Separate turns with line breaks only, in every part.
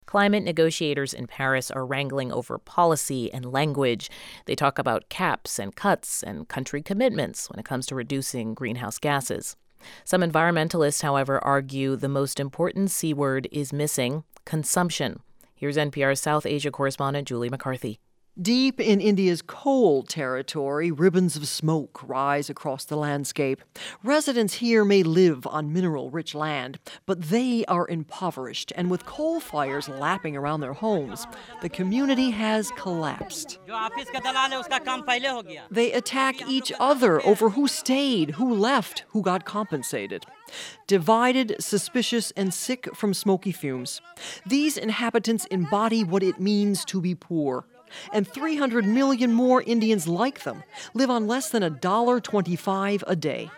Climate negotiators in Paris are wrangling over policy and language. They talk about caps and cuts and country commitments when it comes to reducing greenhouse gases. Some environmentalists, however, argue the most important C word is missing: consumption. Here's NPR's South Asia correspondent Julie McCarthy.
Deep in India's coal territory, ribbons of smoke rise across the landscape. Residents here may live on mineral-rich land, but they are impoverished, and with coal fires lapping around their homes, the community has collapsed. They attack each other over who stayed, who left, who got compensated. Divided, suspicious, and sick from smoky fumes, these inhabitants embody what it means to be poor. And 300 million more Indians like them live on less than $1.25 a day.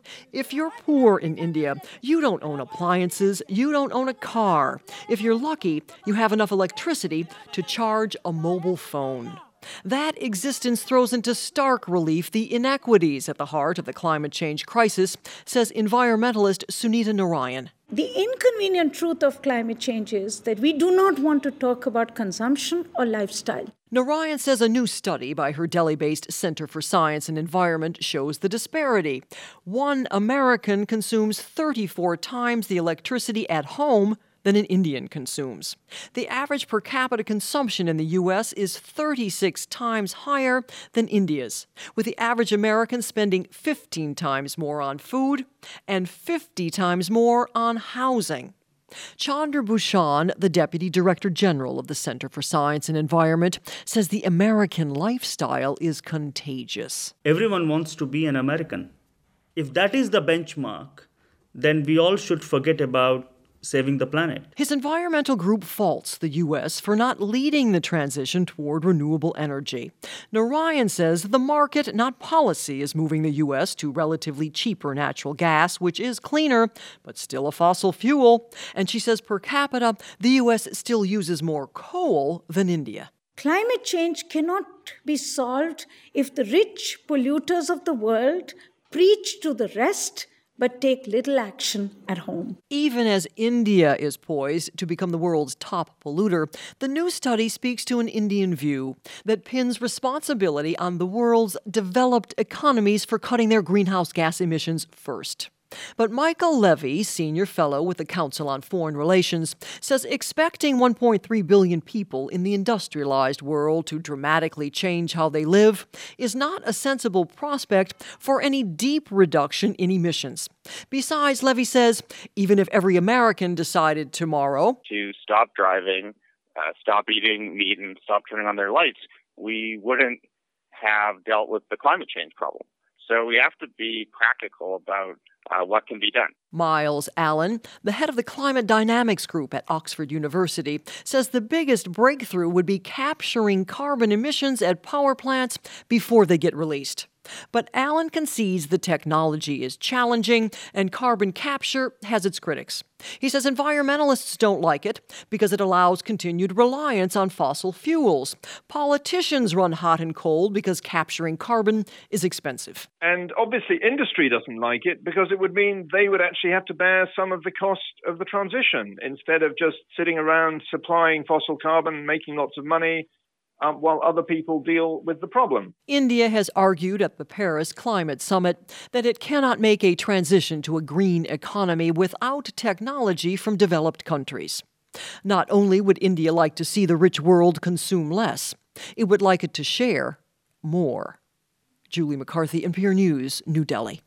If you're poor in India, you don't own appliances, you don't own a car. If you're lucky, you have enough electricity to charge a mobile phone. That existence throws into stark relief the inequities at the heart of the climate change crisis, says environmentalist Sunita Narayan.
The inconvenient truth of climate change is that we do not want to talk about consumption or lifestyle.
Narayan says a new study by her Delhi-based Center for Science and Environment shows the disparity. One American consumes 34 times the electricity at home than an Indian consumes. The average per capita consumption in the U.S. is 36 times higher than India's, with the average American spending 15 times more on food and 50 times more on housing. Chandra Bhushan, the Deputy Director General of the Center for Science and Environment, says the American lifestyle is contagious.
Everyone wants to be an American. If that is the benchmark, then we all should forget about saving the planet.
His environmental group faults the U.S. for not leading the transition toward renewable energy. Narayan says the market, not policy, is moving the U.S. to relatively cheaper natural gas, which is cleaner, but still a fossil fuel. And she says per capita, the U.S. still uses more coal than India.
Climate change cannot be solved if the rich polluters of the world preach to the rest but take little action at home.
Even as India is poised to become the world's top polluter, the new study speaks to an Indian view that pins responsibility on the world's developed economies for cutting their greenhouse gas emissions first. But Michael Levy, senior fellow with the Council on Foreign Relations, says expecting 1.3 billion people in the industrialized world to dramatically change how they live is not a sensible prospect for any deep reduction in emissions. Besides, Levy says, even if every American decided tomorrow
to stop driving, stop eating meat, and stop turning on their lights, we wouldn't have dealt with the climate change problem. So we have to be practical about what can be done.
Miles Allen, the head of the Climate Dynamics Group at Oxford University, says the biggest breakthrough would be capturing carbon emissions at power plants before they get released. But Allen concedes the technology is challenging and carbon capture has its critics. He says environmentalists don't like it because it allows continued reliance on fossil fuels. Politicians run hot and cold because capturing carbon is expensive.
And obviously industry doesn't like it because it would mean they would actually have to bear some of the cost of the transition instead of just sitting around supplying fossil carbon, making lots of money, while other people deal with the problem.
India has argued at the Paris Climate Summit that it cannot make a transition to a green economy without technology from developed countries. Not only would India like to see the rich world consume less, it would like it to share more. Julie McCarthy, NPR News, New Delhi.